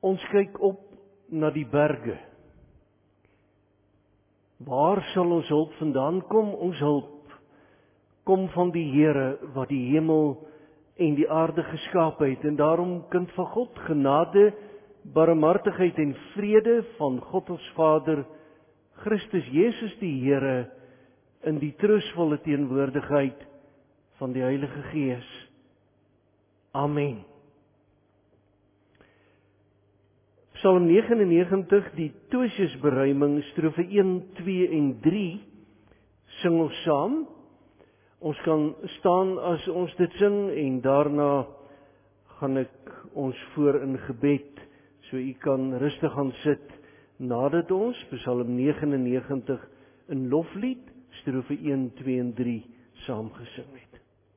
Ons kyk op na die berge. Waar sal ons hulp vandaan kom? Ons hulp kom van die Here wat die hemel en die aarde geskaap het. En daarom, kind van God, genade, barmhartigheid en vrede van God ons Vader, Christus Jesus die Here, in die troostvolle teenwoordigheid van die Heilige Gees. Amen. Psalm 99, die Toosiusberuiming, strofe 1, 2 en 3, sing ons saam. Ons kan staan as ons dit sing en daarna gaan ek ons voor in gebed, so u kan rustig gaan sit nadat ons Psalm 99 in loflied, strofe 1, 2 en 3 saam gesing het.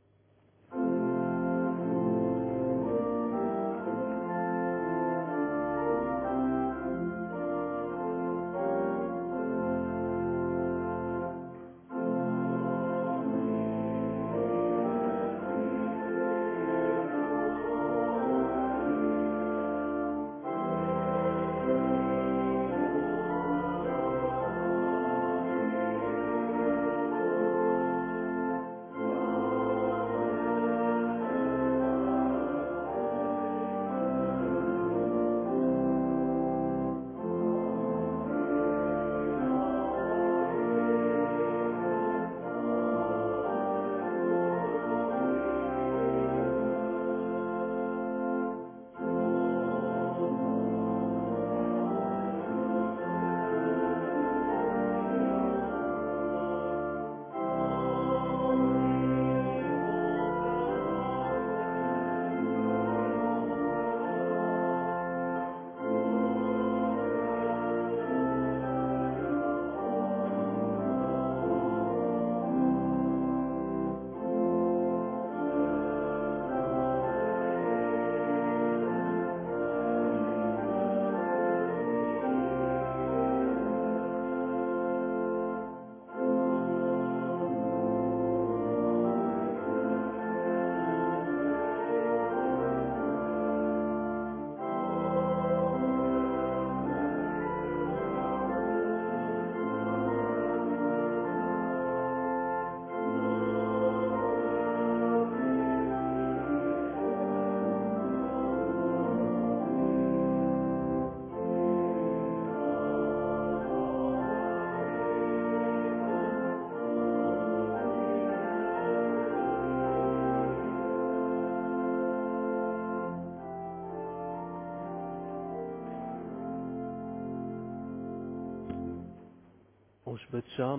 Ons bid saam.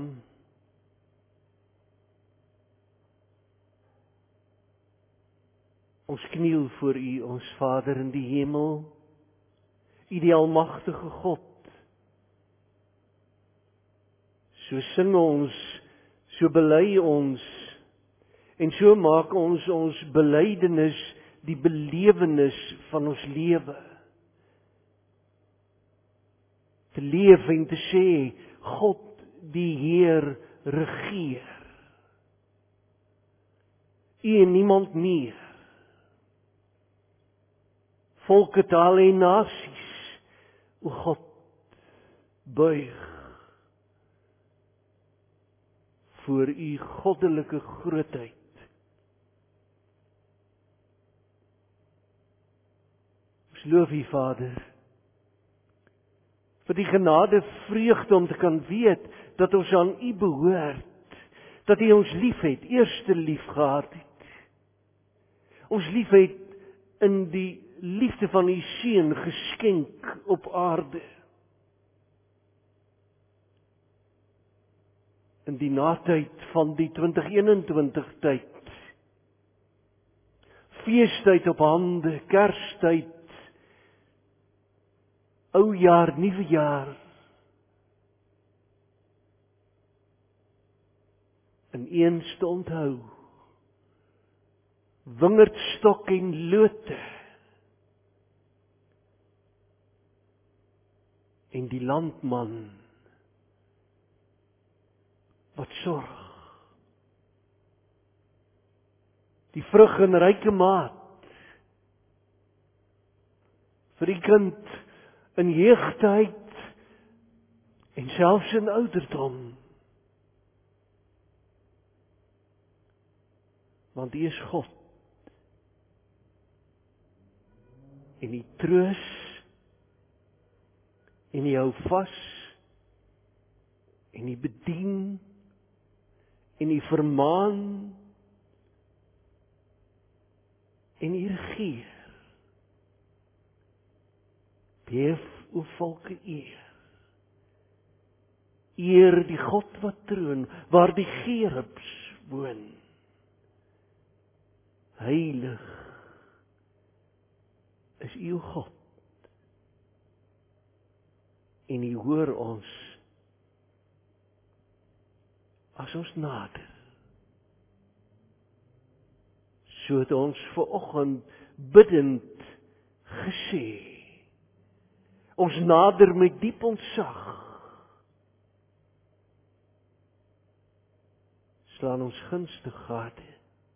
Ons kniel voor U, ons Vader in die hemel, U die almagtige God. So sing ons, so bely ons, en so maak ons belydenis die belewenis van ons lewe. Te leef en te sê, God die Heer regeer. U en niemand meer. Volke, tale en nasies, o God, buig voor U goddelike grootheid. Ons loof U, Vader, vir die genade vreugde om te kan weet dat ons aan U behoort, dat U ons liefhet, eerste lief gehad het. Ons liefhet in die liefde van U Seun geskenk op aarde. In die natyd van die 2021 tyd, feestyd op hande, Kerstyd, ou jaar, nuwe jaar, in eens te onthou, wingerdstok en lote, en die landman wat sorg, die vrug in ryke maat, vir die kind in jeugdheid en selfs in ouderdom. Want U is God. En U troos en U hou vas en U bedien en U vermaan en U regeer. Beef o volke eer. Eer die God wat troon, waar die gerubs woon. Heilig is U God. En U hoor ons as ons nader. So het ons vanoggend bidend gesê. Ons nader met diep ontzag. Slaan ons gunste gade.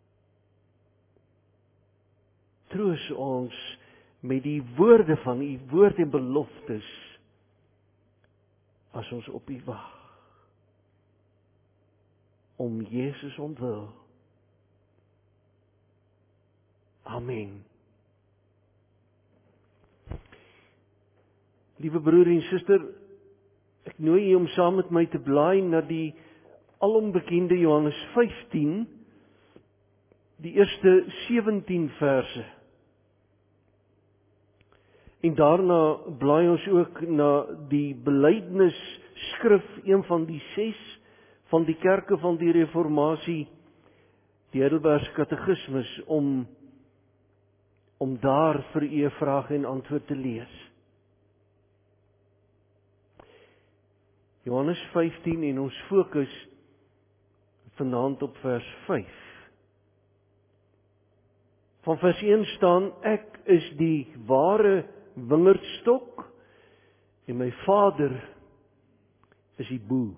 Troos ons met die woorde van U woord en beloftes as ons op U wag. Om Jesus ontwil. Amen. Liewe broer en suster, ek nooi U om saam met my te blaai na die alombekende Johannes 15, die eerste 17 verse. En daarna blaai ons ook na die belydenisskrif, een van die 6 van die kerke van die Reformatie, die Heidelbergse Katekismus, om daar vir U 'n vraag en antwoord te lees. Johannes 15 en ons fokus vanaand op vers 5. Van vers 1 staan: Ek is die ware wingerdstok en my Vader is die boer.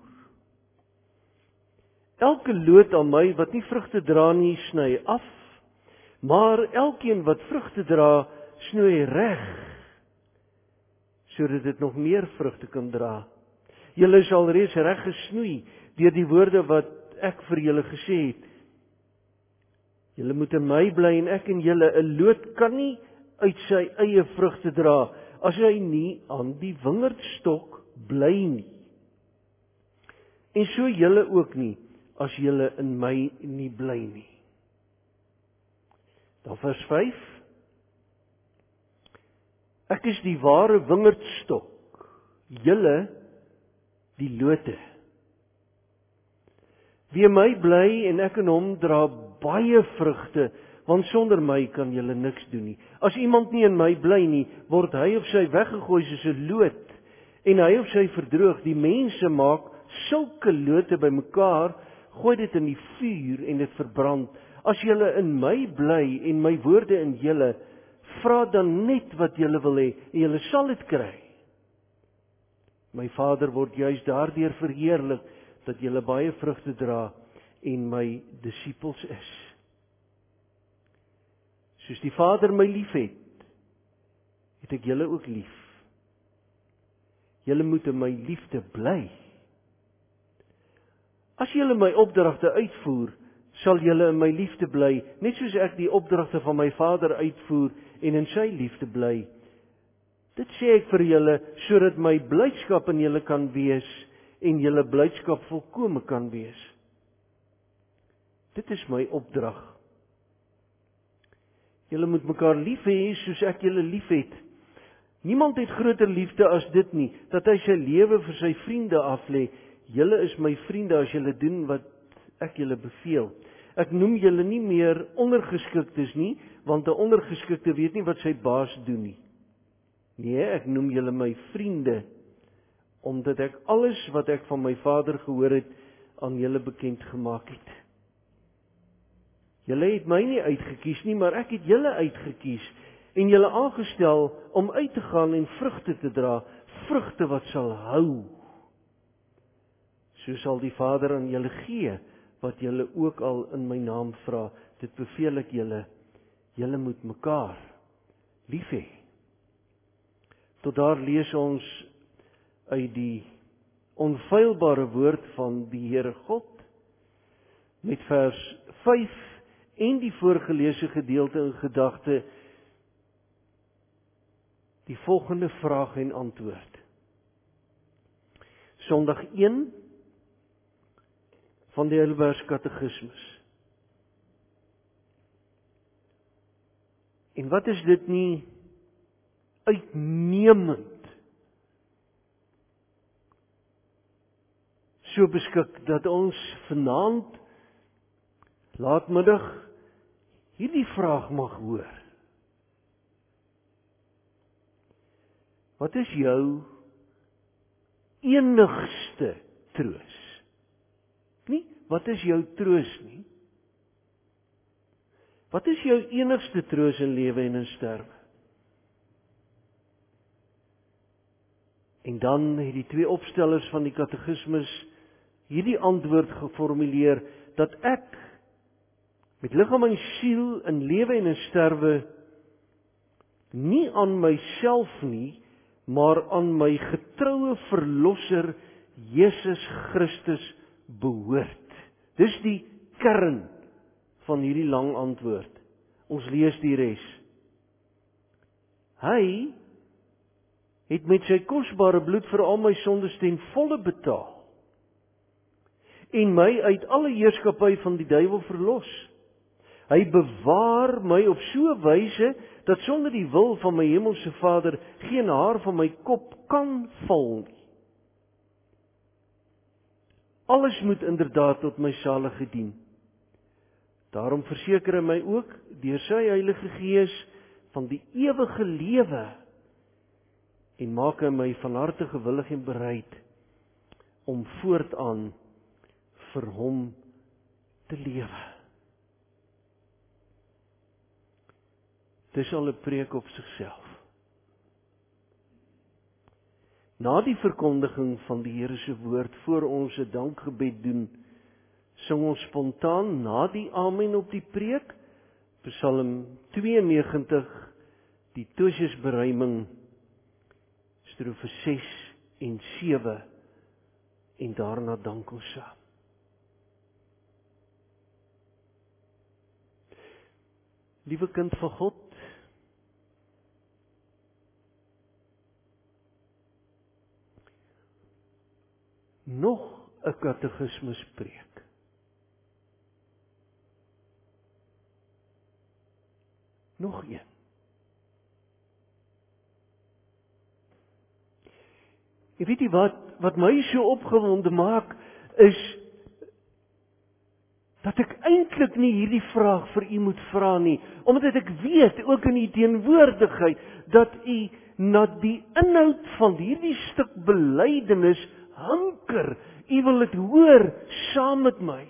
Elke loot aan my wat nie vrugte dra nie, sny af, maar elkeen wat vrugte dra, snoei reg, sodat dit nog meer vrugte kan dra. Julle is al reeds reg gesnoei deur die woorde wat ek vir julle gesê het. Julle moet in my bly en ek in julle. 'n loot kan nie uit sy eie vrugte dra as hy nie aan die wingerdstok bly nie. En so julle ook nie, as julle in my nie bly nie. Dan vers 5. Ek is die ware wingerdstok, julle die lote. Wie in my bly en ek in hom, dra baie vrugte, want sonder my kan julle niks doen nie. As iemand nie in my bly nie, word hy of sy weggegooi soos 'n loot, en hy of sy verdroog. Die mense maak sulke lote bymekaar, gooi dit in die vuur en dit verbrand. As julle in my bly en my woorde in julle, vra dan net wat julle wil hê en julle sal dit kry. My Vader word juis daardeur verheerlik dat julle baie vrugte dra en my disippels is. Soos die Vader my liefhet, het ek julle ook lief. Julle moet in my liefde bly. As julle my opdragte uitvoer, sal julle in my liefde bly, net soos ek die opdragte van my Vader uitvoer en in sy liefde bly. Dit sê ek vir julle, sodat my blydskap in julle kan wees en julle blydskap volkome kan wees. Dit is my opdrag. Julle moet mekaar lief hê soos ek julle lief het. Niemand het groter liefde as dit nie, dat hy sy lewe vir sy vriende aflê. Julle is my vriende as julle doen wat ek julle beveel. Ek noem julle nie meer ondergeskiktes nie, want 'n ondergeskikte weet nie wat sy baas doen nie. Nee, ek noem julle my vriende, omdat ek alles wat ek van my Vader gehoor het, aan julle bekend gemaak het. Julle het my nie uitgekies nie, maar ek het julle uitgekies en julle aangestel om uit te gaan en vrugte te dra, vrugte wat sal hou. So sal die Vader aan julle gee, wat julle ook al in my naam vra. Dit beveel ek julle, julle moet mekaar lief hê. Tot daar lees ons uit die onfeilbare woord van die Here God, met vers 5 en die voorgelese gedeelte in gedagte, die volgende vraag en antwoord. Sondag 1 van die Heidelberg Katekismus. En wat is dit nie uitnemend so beskik dat ons vanaand laatmiddag hierdie vraag mag hoor. Wat is jou enigste troos? Nie, wat is jou troos nie? Wat is jou enigste troos in lewe en in sterwe? En dan het die twee opstellers van die katekismus hierdie antwoord geformuleer, dat ek met liggaam en siel in lewe en in sterwe nie aan myself nie, maar aan my getroue verlosser Jesus Christus behoort. Dis die kern van hierdie lang antwoord. Ons lees die res. Hy het met sy kosbare bloed vir al my sondes ten volle betaal en my uit alle heerskappy van die duiwel verlos. Hy bewaar my op so 'n wyse dat sonder die wil van my hemelse Vader geen haar van my kop kan val nie. Alles moet inderdaad tot my salige dien. Daarom verseker hy my ook deur sy Heilige Gees van die ewige lewe en maak hy my van harte gewillig en bereid om voortaan vir hom te lewe. Dis al 'n preek op sigself. Na die verkondiging van die Here se woord, voor ons 'n dankgebed doen, sing ons spontaan na die amen op die preek, Psalm 92, die Tosiusberuiming, strofe 6 en 7, en daarna dank ons saam. Liewe kind van God, nog 'n katekismus preek. Nog een. Jy weet nie wat my so opgewonde maak, is dat ek eintlik nie hierdie vraag vir u moet vra nie, omdat ek weet, ook in u teenwoordigheid, dat u na die inhoud van hierdie stuk belydenis hanker. U wil dit hoor saam met my.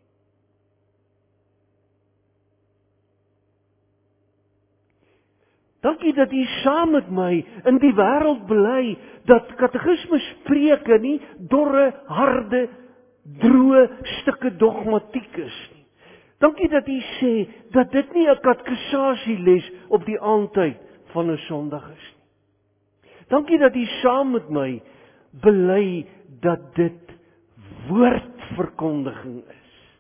Dankie dat u saam met my in die wêreld bely dat katekismuspreke nie dorre, harde, droë stukke dogmatiek is nie. Dankie dat u sê dat dit nie 'n katekisasieles op die aandtyd van 'n Sondag is nie. Dankie dat u saam met my bely dat dit woordverkondiging is.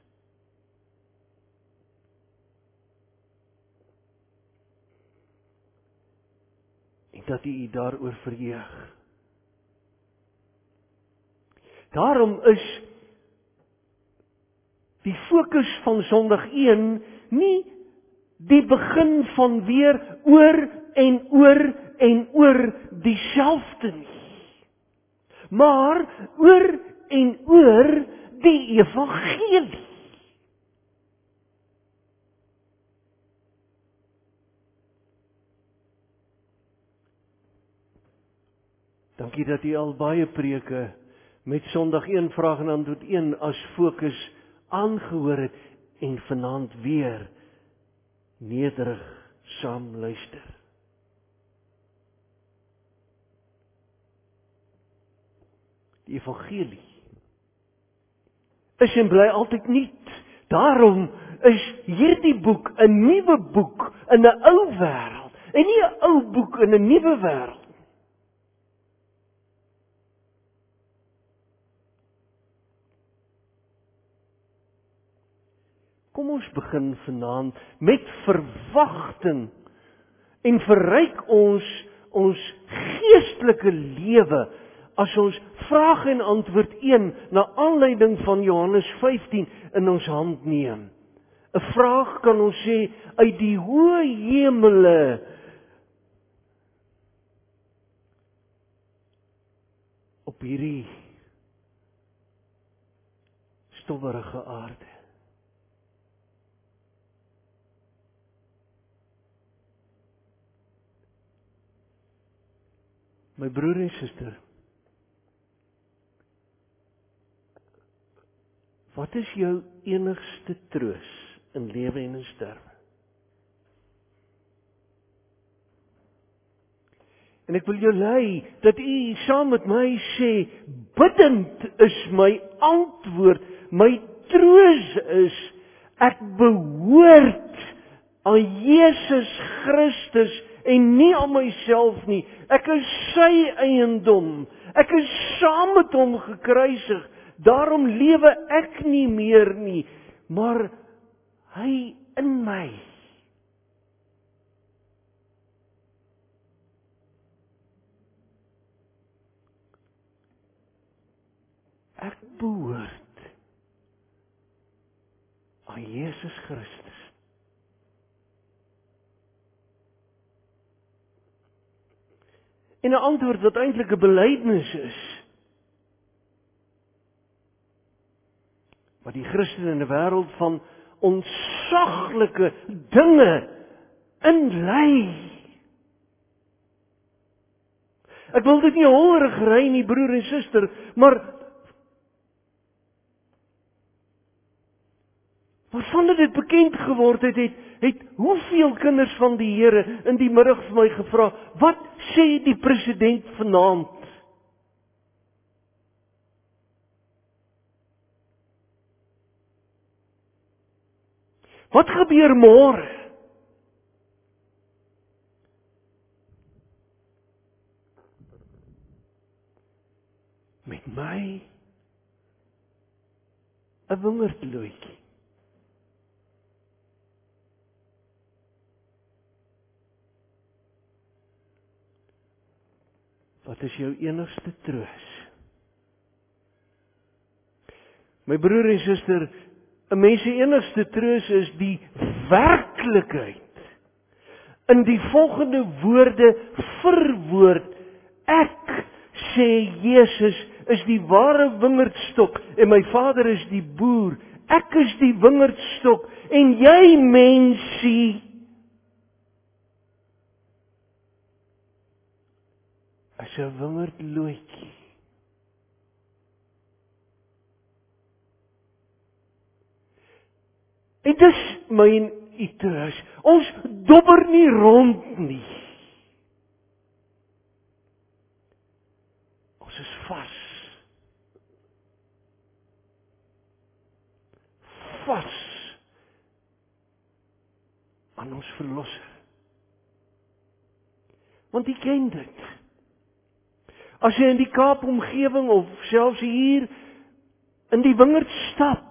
En dat u daaroor verheug. Daarom is die fokus van Sondag 1 nie die begin van weer oor en oor en oor dieselfde nie, maar oor en oor die evangelie. Dankie dat u al baie preke met Sondag 1 vraag en antwoord 1 as fokus aangehoor het en vanaand weer nederig saam luister. Die evangelie is en bly altyd nuut. Daarom is hierdie boek 'n nuwe boek in 'n ou wêreld en nie 'n ou boek in 'n nuwe wêreld. Kom ons begin vanaand met verwagting en verryk ons geestelike lewe as ons vraag en antwoord 1 na aanleiding van Johannes 15 in ons hand neem. 'n Vraag kan ons sê uit die hoë hemele op hierdie stowwerige aarde. My broer en suster, wat is jou enigste troos in lewe en in sterwe? En ek wil jou lei dat u saam met my sê, bidend is my antwoord, my troos is, ek behoort aan Jesus Christus en nie aan myself nie. Ek is sy eiendom. Ek is saam met hom gekruisig. Daarom lewe ek nie meer nie, maar hy in my. Ek behoort aan Jesus Christus. En 'n antwoord wat eintlik 'n belydenis is. Maar die Christen in 'n wêreld van onsaglike dinge inlei. Ek wil dit nie hollerig ry nie, broer en suster, maar vandat dit bekend geword het hoeveel kinders van die Here in die middag vir my gevra, wat sê die president vanaand? Wat gebeur môre? Met my 'n wingerdlootjie. Wat is jou enigste troos? My broer en suster, 'n mens se enigste troos is die werklikheid. In die volgende woorde verwoord: ek, sê Jesus, is die ware wingerdstok en my Vader is die boer. Ek is die wingerdstok en jy, mensie, is 'n wingerdlootjie. En dis my en u troos. Ons dobber nie rond nie. Ons is vas. Vas aan ons verlosser. Want u ken dit. As jy in die Kaap omgewing of selfs hier in die wingerd stap,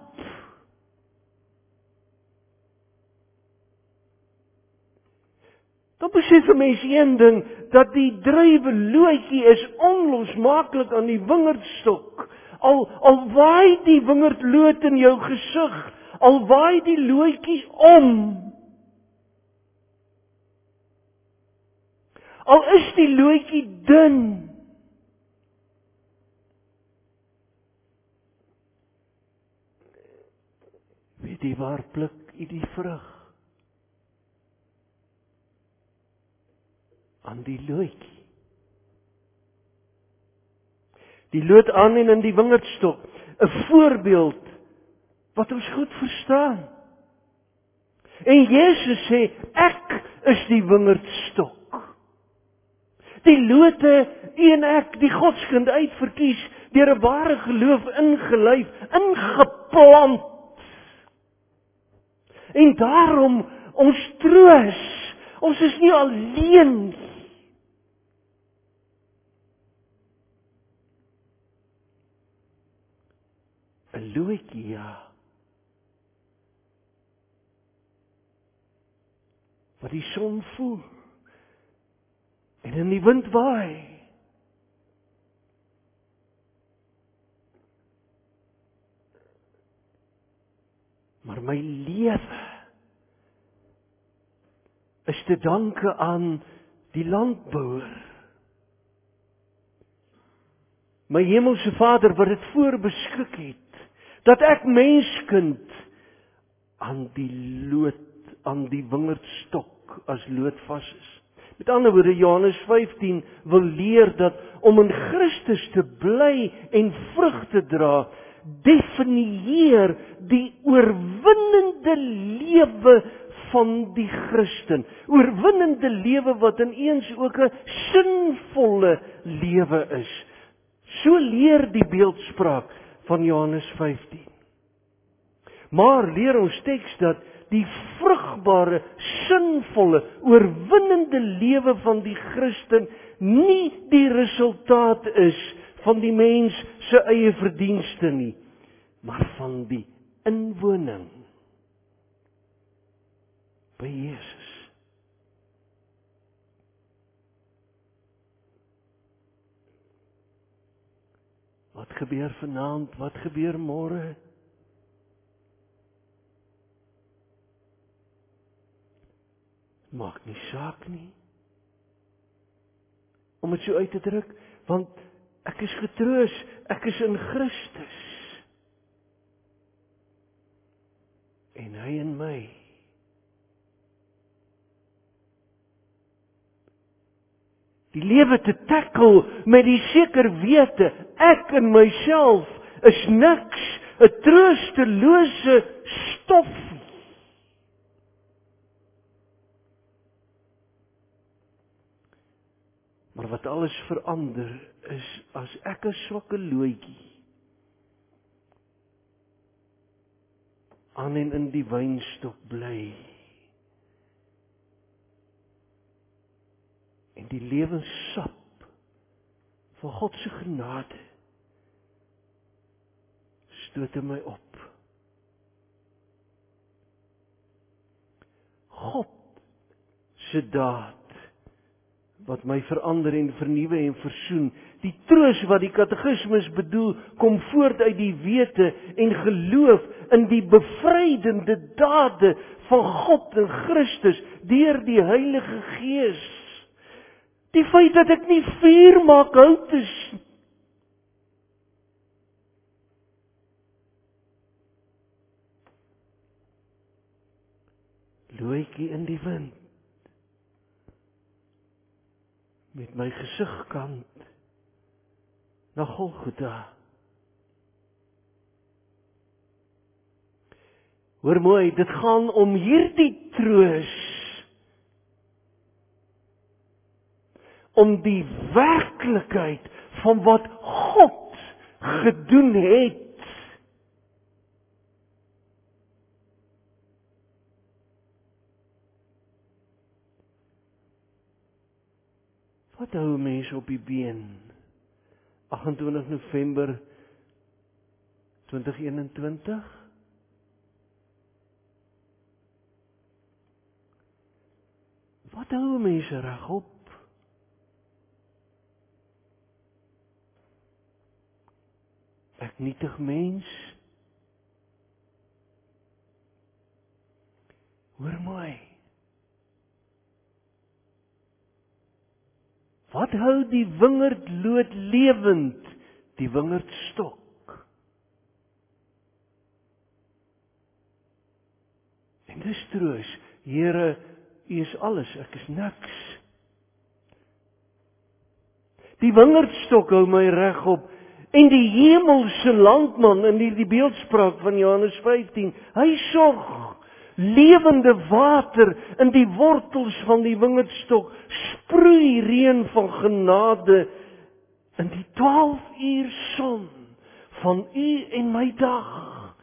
dan besef 'n mens een ding, dat die druiwelootjie is onlosmaaklik aan die wingerdstok. Al waai die wingerdloot in jou gesig, al waai die lootjies om, al is die lootjie dun, weet jy waar pluk jy die vrug? Aan die lootjie. Die loot aan en in die wingerdstok, 'n voorbeeld wat ons goed verstaan. En Jesus sê, ek is die wingerdstok. Die lote, u en ek, die Godskind uitverkies, deur 'n ware geloof ingelyf, ingeplant. En daarom ons troos, ons is nie alleen nie. 'n lootjie, ja. wat die son voer en in die wind waai. Maar my lewe is te danke aan die landbouer. My hemelse Vader wat dit voorbeskik het, dat ek menskind aan die lood, aan die wingerdstok as lood vas is. Met ander woorde, Johannes 15 wil leer dat om in Christus te bly en vrug te dra, definieer die oorwinnende lewe van die Christen. Oorwinnende lewe wat ineens ook 'n sinvolle lewe is. So leer die beeldspraak van Johannes 15. Maar leer ons teks dat die vrugbare, sinvolle, oorwinnende lewe van die Christen nie die resultaat is van die mens se eie verdienste nie, maar van die inwoning by Jesus. Wat gebeur vanaand? Wat gebeur môre? Maak nie saak nie. Om dit so uit te druk, want ek is getroos, ek is in Christus. En hy in my. Die lewe te tackle met die seker wete, ek en myself is niks, 'n troostelose stof. Maar wat alles verander is as ek 'n swakke lootjie aan en in die wynstok bly. En die lewenssap van God se genade stoot in my op. God se daad wat my verander en vernuwe en versoen. Die troos wat die katekismus bedoel, kom voort uit die wete en geloof in die bevrydende dade van God in Christus deur die Heilige Gees. Die feit dat ek nie vuur maak hout is. Loetjie in die wind. Met my gesigkant na Golgotha. Hoor mooi, dit gaan om hierdie troos. Om die werklikheid van wat God gedoen het. Wat hou mense op die been? 28 November 2021? Wat hou mense regop? Ek nietig mens. Hoor mooi. Wat hou die wingerdloot lewend? Die wingerdstok. En dis troos. Here, U is alles, ek is niks. Die wingerdstok hou my regop. En die hemelse landman in die beeldspraak van Johannes 15, hy sorg lewende water in die wortels van die wingerdstok, sproei reën van genade in die 12 uur son van U en my dag.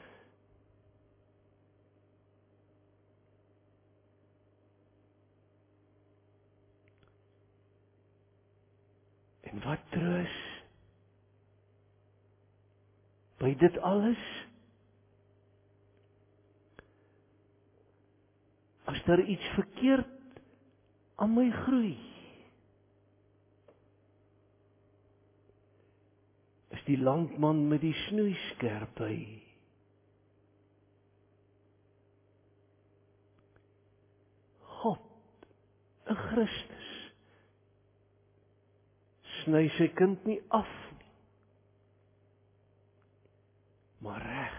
En wat troos by dit alles? As daar iets verkeerd aan my groei. Is die landman met die snoeiskerp by. God in Christus sny sy kind nie af nie, maar reg.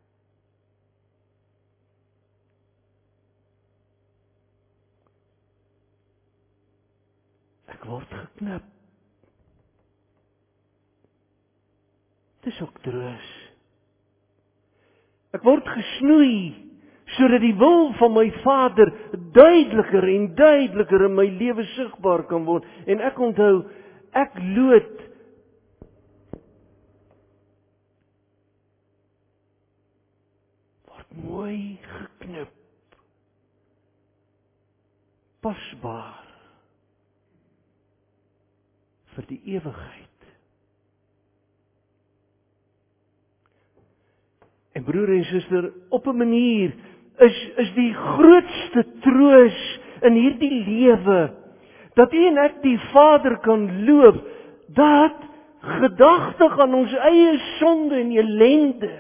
Ek word geknip. Dis ook troos. Ek word gesnoei, sodat die wil van my Vader duideliker en duideliker in my lewe sigbaar kan word. En ek onthou, ek lood word mooi geknip, pasbaar vir die ewigheid. En broer en suster, op 'n manier is die grootste troos in hierdie lewe dat u en ek die Vader kan loof, dat gedagtig aan ons eie sonde en ellende.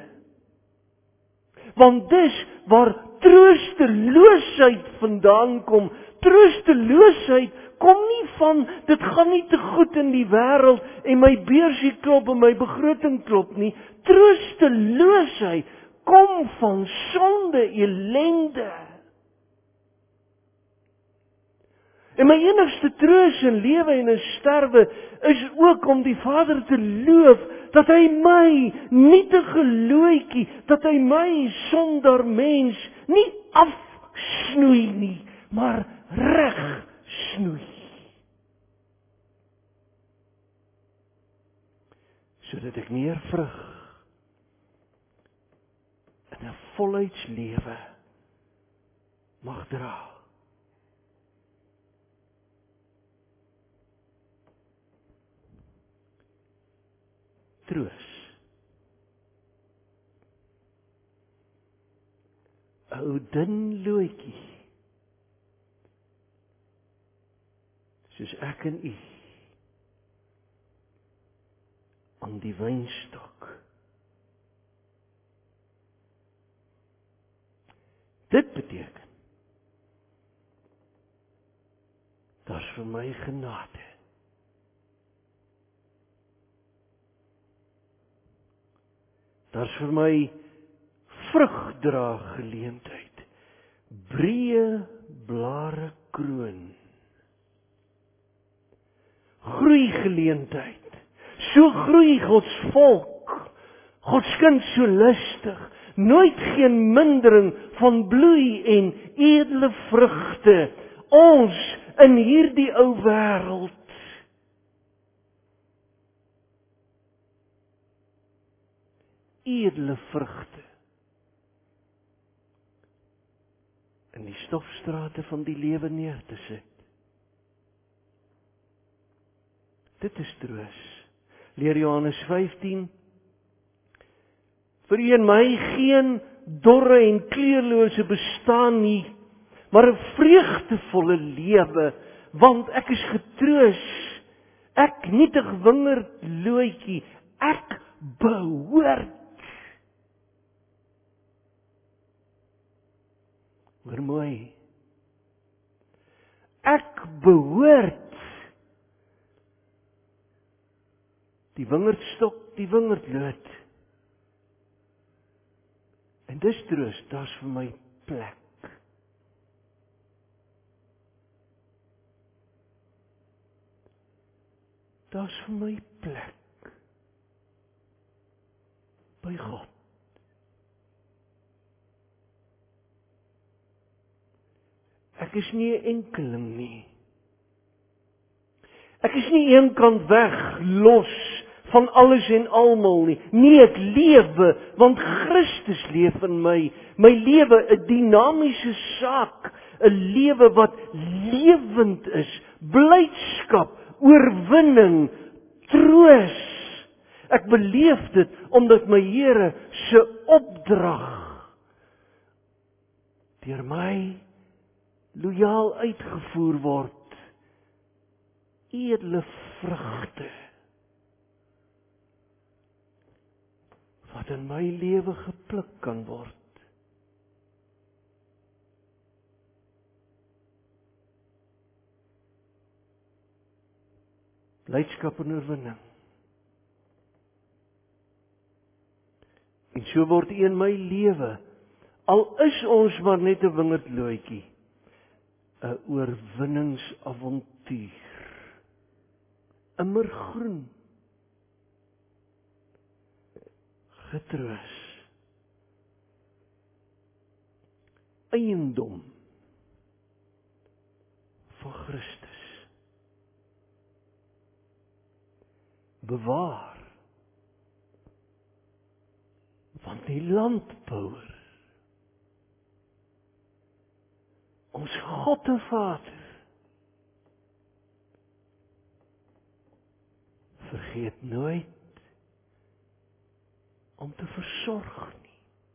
Want dis waar troosteloosheid vandaan kom. Troosteloosheid kom nie van, dit gaan nie te goed in die wêreld en my beursie klop en my begroting klop nie. Troosteloosheid kom van sonde, ellende. En my enigste troos in lewe en in sterwe is ook om die Vader te loof dat hy my nietige looitjie, dat hy my sondaar mens nie afsnoei nie, maar reg snoei. Sodat ek meer vrug in 'n volheidslewe mag dra. Troos. 'n Ou dun loetjie, soos ek en u, aan die wynstok. Dit beteken, daar's vir my genade. Daar's vir my vrugdra geleentheid. Breë blare kroon. Groei geleentheid. So groei Gods volk. Gods kind so lustig. Nooit geen mindering van bloei en edele vrugte. Ons in hierdie ou wêreld. Edele vrugte in die stofstrate van die lewe neer te sit. Dit is troos. Leer Johannes 15. Vir u en my geen dorre en kleurlose bestaan nie, maar 'n vreugdevolle lewe, want ek is getroos. Ek nietig wingerdlootjie, ek behoort. Hoor mooi. Ek behoort. Die wingerdstok, die wingerdloot. En dis troos, daar's vir my plek. Daar's vir my plek. By God. Ek is nie 'n enkeling nie. Ek is nie eenkant weg, los van alles en almal nie. Nee, ek lewe, want Christus leef in my. My lewe 'n dinamiese saak, 'n lewe wat lewend is, blydskap, oorwinning, troos. Ek beleef dit omdat my Here se opdrag deur my lojaal uitgevoer word. edele vrugte wat in my lewe gepluk kan word. Blydskap en oorwinning. En so word U in my lewe, al is ons maar net 'n wingerdlootjie, 'n oorwinningsavontuur. Immergroen. Getroos. Eiendom van Christus. Bewaar. Want die landbouer, ons God en Vader, vergeet nooit om te versorg nie.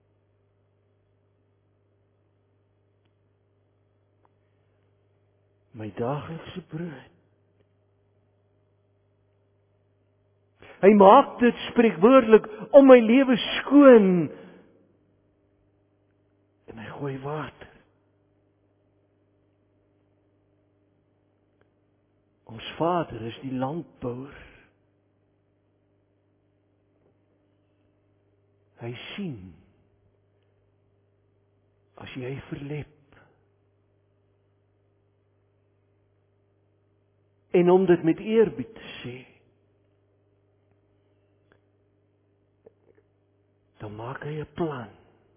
My daaglikse brood. Hy maak dit spreekwoordelik om my lewe skoon. En hy gooi water. Ons Vader is die landbouer. Hy sien as jy verlep. En om dit met eerbied te sê, dan maak hy 'n plan.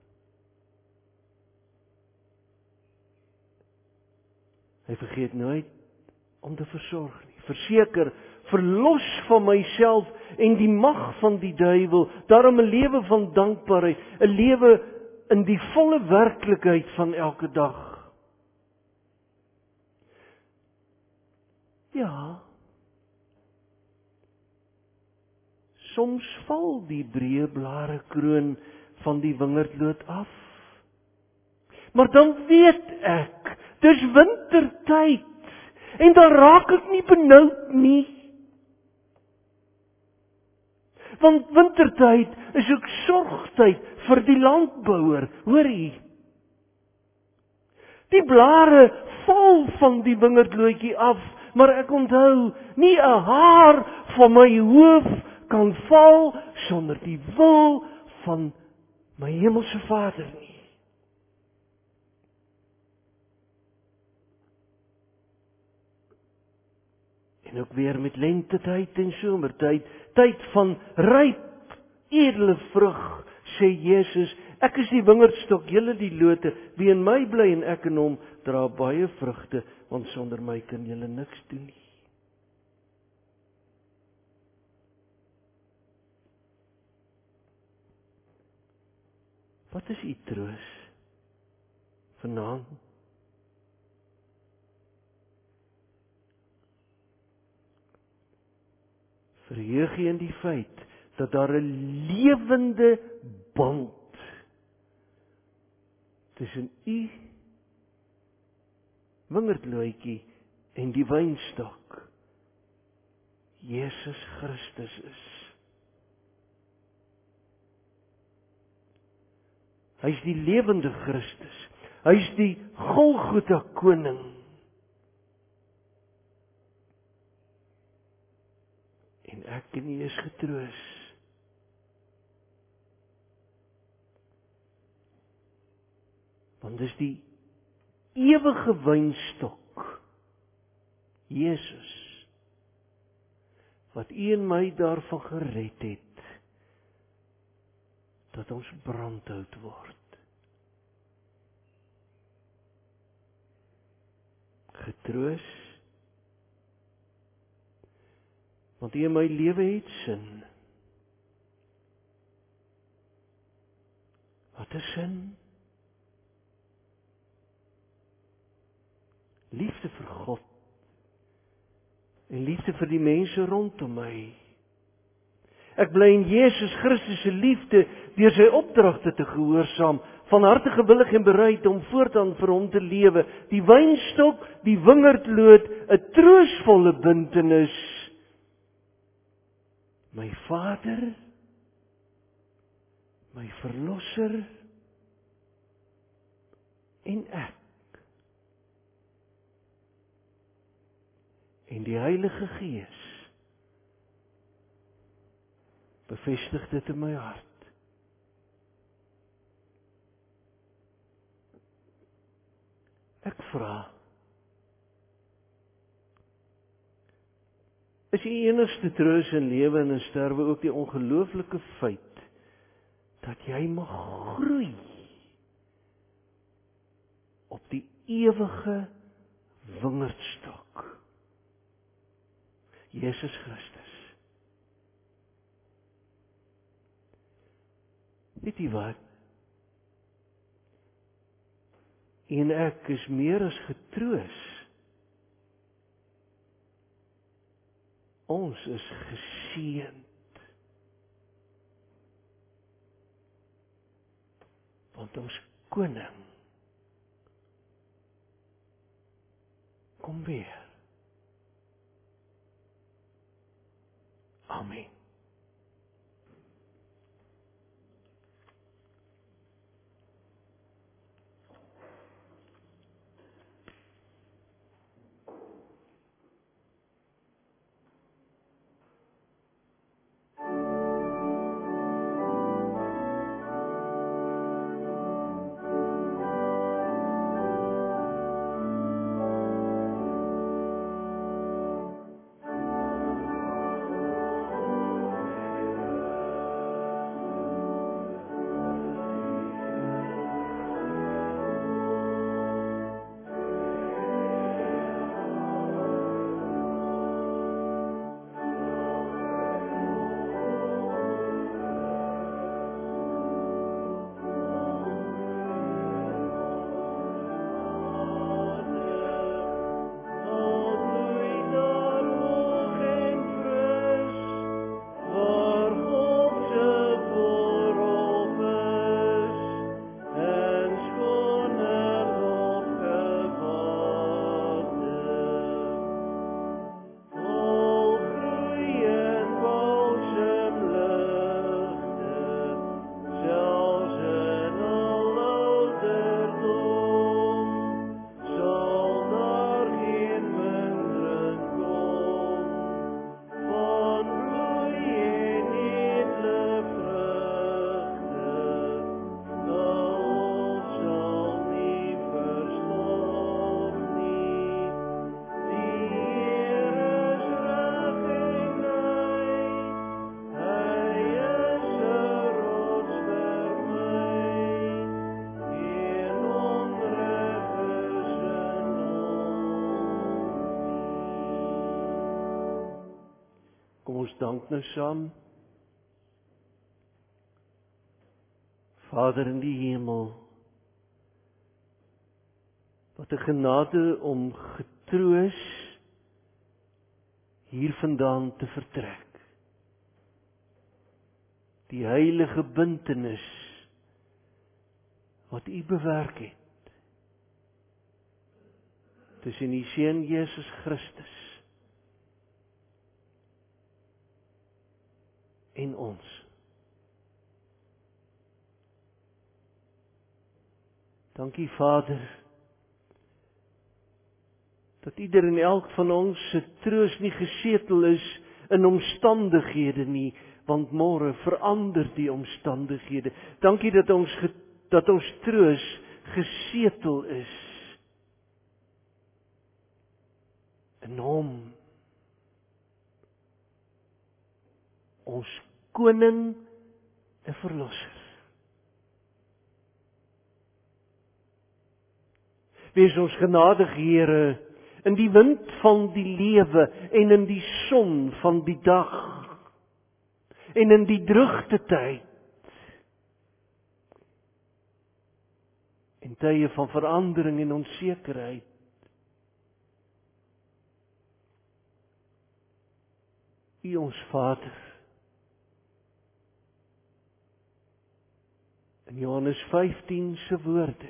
Hy vergeet nooit om te versorg nie. Verseker, verlos van myself en die mag van die duiwel, daarom 'n lewe van dankbaarheid, 'n lewe in die volle werklikheid van elke dag. Ja, soms val die breë blare kroon van die wingerdloot af. Maar dan weet ek, dis wintertyd, en dan raak ek nie benoud nie. Want wintertyd is ook sorgtyd vir die landbouer, hoor jy? Die blare val van die wingerdlootjie af, maar ek onthou, nie 'n haar van my hoof kan val sonder die wil van my hemelse Vader nie. En ook weer met lentetyd en somertyd, tyd van ryp, edele vrug, sê Jesus, ek is die wingerdstok, julle die lote, wie in my bly en ek in hom, dra baie vrugte, want sonder my kan julle niks doen nie. Wat is u troos vanaand? Verheug jy in die feit dat daar 'n lewende band tussen u wingerdlootjie en die wynstok, Jesus Christus is. Hy is die lewende Christus. Hy is die Golgotha koning. En ek en u is getroos. Want dis die ewige wynstok, Jesus, wat u en my daarvan gered het, dat ons brandhout word. Getroos, want u en my lewe het sin. Wat is sin? Liefde vir God en liefde vir die mense rondom my. Ek bly in Jesus Christus se liefde deur sy opdragte te gehoorsaam, van harte gewillig en bereid om voortaan vir hom te lewe. Die wynstok, die wingerdloot, 'n troostvolle bintenis. My Vader, my Verlosser en ek. En die Heilige Gees bevestig dit in my hart. Ek vra, is die enigste troos in lewe en in sterwe ook die ongelooflike feit dat jy mag groei op die ewige wingerdstok, Jesus Christus. Weet jy wat? En ek is meer as getroos. Ons is geseënd. Want ons koning kom weer. Amen. Kom ons dank nou saam. Vader in die hemel, wat 'n genade om getroos hiervandaan te vertrek. Die heilige bintenis wat U bewerk het tussen die Seun Jesus Christus en ons. Dankie Vader, dat ieder en elk van ons se troos nie gesetel is in omstandighede nie, want môre verander die omstandighede. Dankie dat ons troos gesetel is in Hom, ons koning en verlosser. Wees ons genadig, Here, in die wind van die lewe en in die son van die dag en in die droogte tyd en tye van verandering en onsekerheid. U ons Vader, In Johannes 15 se woorde.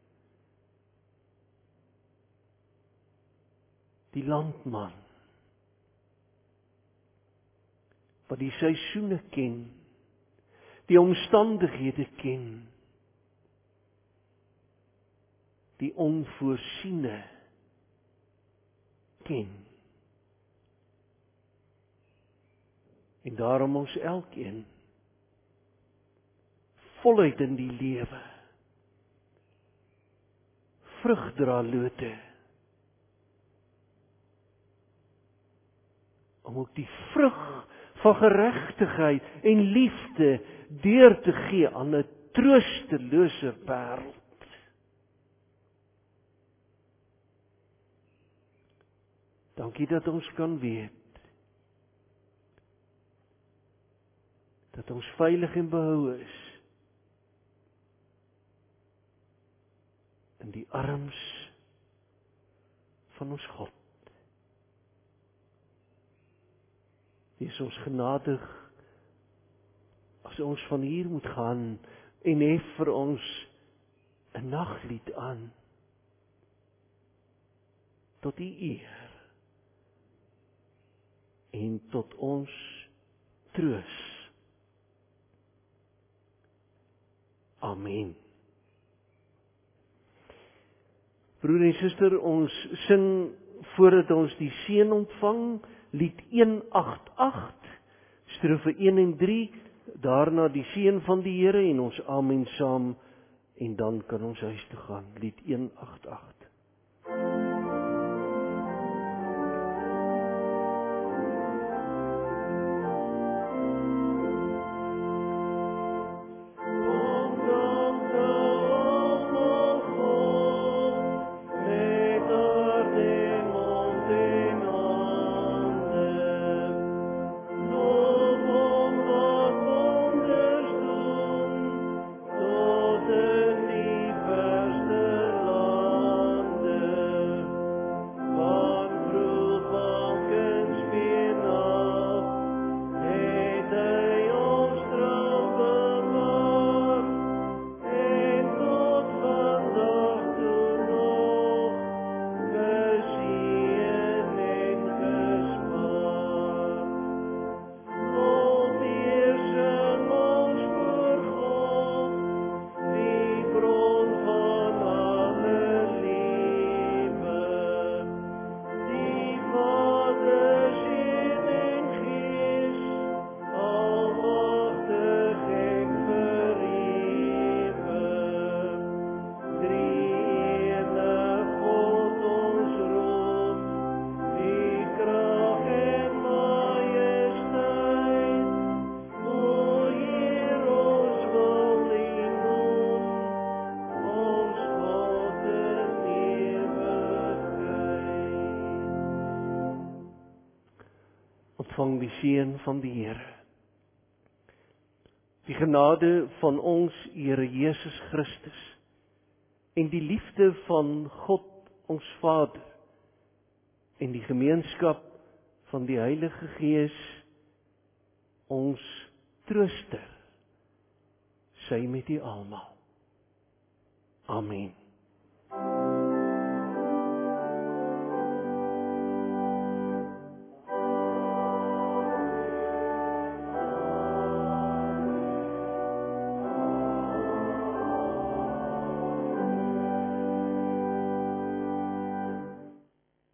Die landman, wat die seisoene ken, die omstandighede ken, die onvoorsiene ken. En daarom ons elkeen voluit in die lewe vrug dra lote, om ook die vrug van geregtigheid en liefde deur te gee aan 'n troostelose wêreld. Dankie dat ons kan weet dat ons veilig en behou is in die arms van ons God. Wees ons genadig as ons van hier moet gaan en hef vir ons 'n naglied aan tot U eer en tot ons troos. Amen. Broer en suster, ons sing voordat ons die seën ontvang, lied 188, strofe 1 en 3, daarna die seën van die Here en ons amen saam, en dan kan ons huis toe gaan. Lied 188. Ontvang die seën van die Here. Die genade van ons Here Jesus Christus en die liefde van God ons Vader en die gemeenskap van die Heilige Gees ons trooster, sy met u almal. Amen.